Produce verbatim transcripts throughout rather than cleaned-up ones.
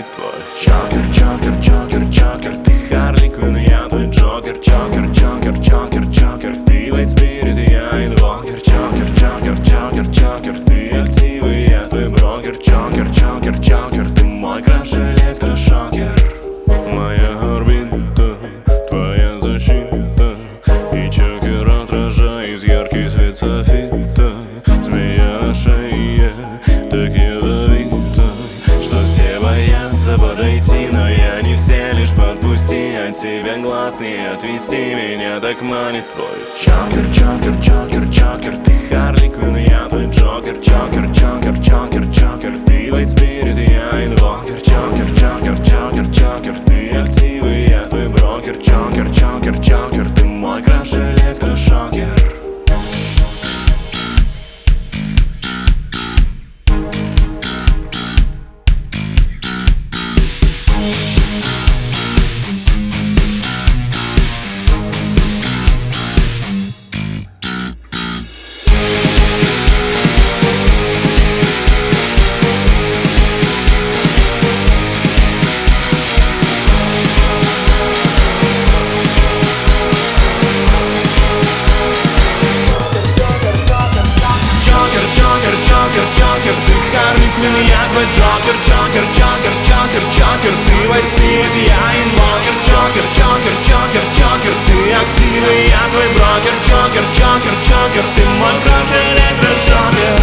твой. Джокер, Джокер, Джокер, Джокер, ты Харли Квинн, я твой Джокер. Джокер, Джокер, Джокер, Джокер, ты White Spirit, и я инвокер. Джокер, Джокер, Джокер, Джокер, ты активы, я твой брокер. Джокер, Джокер, Джокер, ты мой краш электрошокер. Моя орбита, твоя защита, и Джокер отражает яркий свет софита. Змея на шее так ядовита, что все боятся подойти, но я не все, лишь подпусти. От тебя глаз не отвести, меня так манит твой. Джокер, Джокер, Джокер, Джокер, ты Харли Квинн, я твой Джокер. Джокер, Джокер, Джокер, Джокер, ты White Spirit, и я инвокер. Джокер, Джокер, Джокер, Джокер, ты активы, я твой брокер. Джокер, Джокер, Джокер, ты мой краш электрошокер. Джокер, Джокер, ты Харли Квинн, я твой Джокер. Джокер, Джокер, Джокер, Джокер, ты White Spirit, я инвокер. Джокер, Джокер, Джокер, Джокер, ты активы, я твой брокер. Джокер, Джокер, Джокер, ты мой краш электрошокер.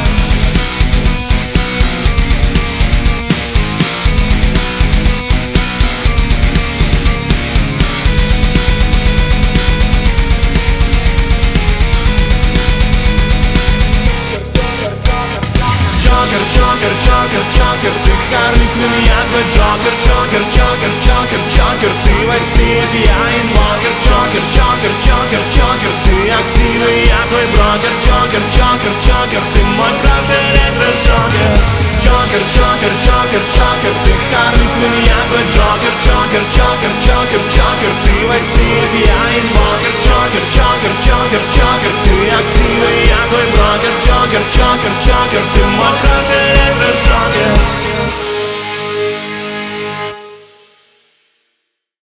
Джокер, Джокер, Джокер, Джокер, ты Харли Квинн, я твой Джокер. Джокер, Джокер, Джокер, Джокер, ты White Spirit, я инвокер. Джокер, Джокер, Джокер, Джокер, ты активы, я твой брокер. Джокер, Джокер, Джокер, ты мой краш электрошокер. Джокер, Джокер, Джокер, Джокер, ты Харли Квинн, я твой Джокер. Джокер, Джокер, Джокер, Джокер, ты White Spirit, я инвокер. Джокер, Джокер, Джокер, Джокер, ты активы, я твой брокер. Джокер, Джокер, Джокер, ты